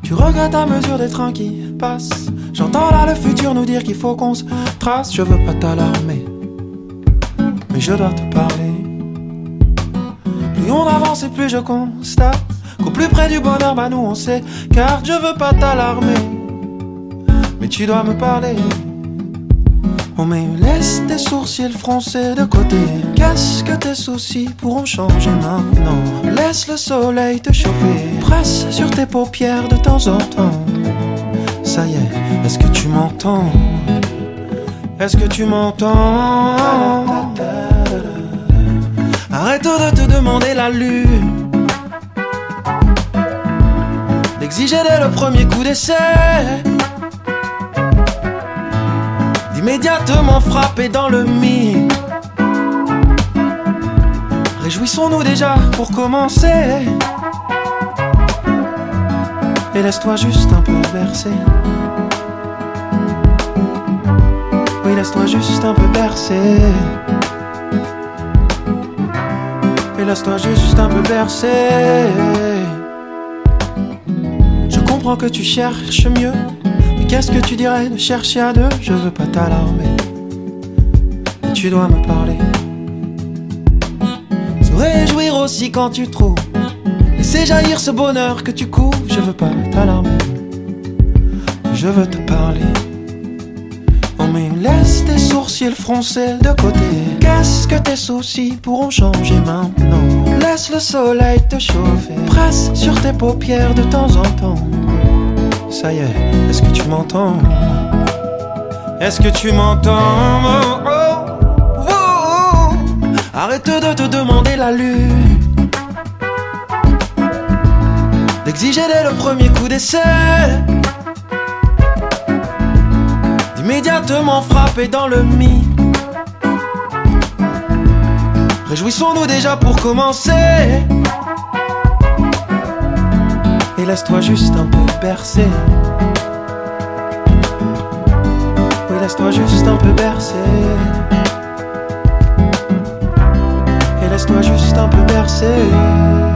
Tu regrettes à mesure des trains qui passent. J'entends là le futur nous dire qu'il faut qu'on se trace. Je veux pas t'alarmer, mais je dois te parler. Plus on avance et plus je constate qu'au plus près du bonheur, bah nous on sait. Car je veux pas t'alarmer, mais tu dois me parler. Oh mais laisse tes sourcils froncés de côté. Qu'est-ce que tes soucis pourront changer maintenant? Laisse le soleil te chauffer. Presse sur tes paupières de temps en temps. Ça y est, est-ce que tu m'entends? Est-ce que tu m'entends? Arrête de te demander la lune, d'exiger dès le premier coup d'essai, d'immédiatement frapper dans le mille. Réjouissons-nous déjà pour commencer, et laisse-toi juste un peu bercer. Oui, laisse-toi juste un peu bercer. Et laisse-toi juste un peu bercer. Je comprends que tu cherches mieux, mais qu'est-ce que tu dirais de chercher à deux? Je veux pas t'alarmer, mais tu dois me parler. Se réjouir aussi quand tu trouves, laisser jaillir ce bonheur que tu couves. Je veux pas t'alarmer, je veux te parler. Oh mais laisse tes sourcils froncés de côté. Qu'est-ce que tes soucis pourront changer maintenant? Laisse le soleil te chauffer. Presse sur tes paupières de temps en temps. Ça y est, est-ce que tu m'entends? Est-ce que tu m'entends? Oh, oh, oh, oh. Arrête de te demander la lune, d'exiger dès le premier coup d'essai, d'immédiatement frapper dans le mille. Réjouissons-nous déjà pour commencer, et laisse-toi juste un peu bercer. Oui, laisse-toi juste un peu bercer. Et laisse-toi juste un peu bercer.